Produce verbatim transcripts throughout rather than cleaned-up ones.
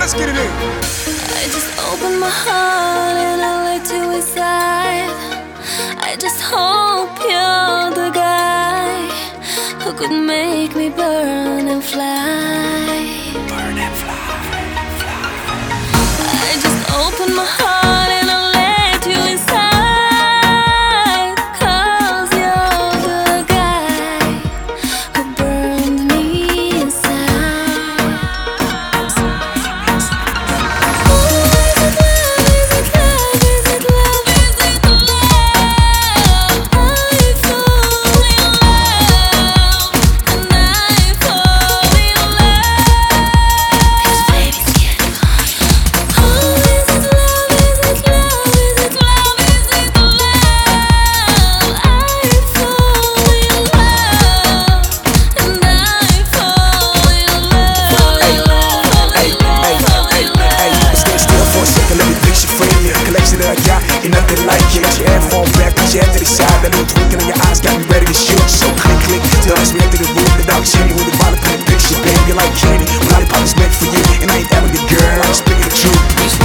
Let's get it in. I just opened my heart and I let you inside. I just hope you're the guy who could make me burn and fly. Burn and fly, fly. I just opened my heart and I let you inside. 'Cause you're the guy who burned me inside. Ooh, is it love, is it love, is it love, is it love? I fall in love, and I fall in love. 'Cause baby's getting higher. Oh, is it love, is it love, is it love, is it love? I fall in love, and I fall in love. Hey, hey, hey, hey, hey. Stay still for a second, let me fix your frame. Yeah, collection that I got, ain't nothing like it. Got your headphone back, put your head to the side. That little twinkle in your eyes got me ready to shoot. So click, click, till I react to the room. The dog shady with the bottle, put a picture, baby. You like candy, lollipop is meant for you. And I ain't arrogant, girl, I'm speaking the truth.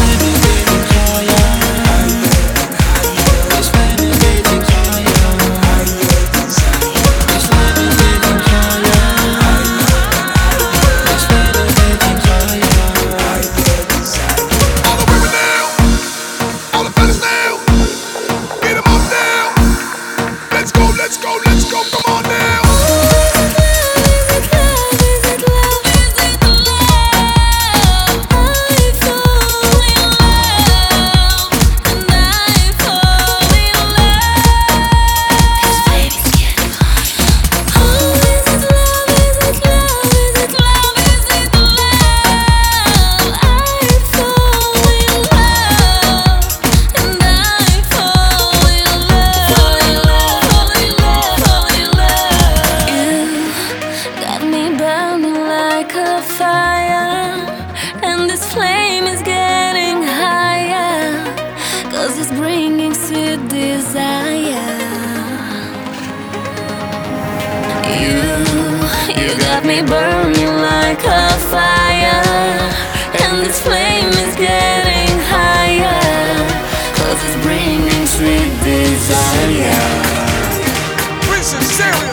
All the women now, all the fellas now, get 'em up now. Let's go, let's go, let's go, come on now. Is it love, is it love, is it love? I fall in love, and I fall in love. 'Cause baby's getting higher. Oh, is it love, is it love, is it love, is it love? I fall in love, and I fall in love, fall in love, fall in love, fall in love. You got me burning like a fire, and this flame is getting higher, 'cause it's bringing sweet desire. You, you got me burning like a fire, and this flame is getting higher, 'cause it's bringing sweet desire. Princess Sarah.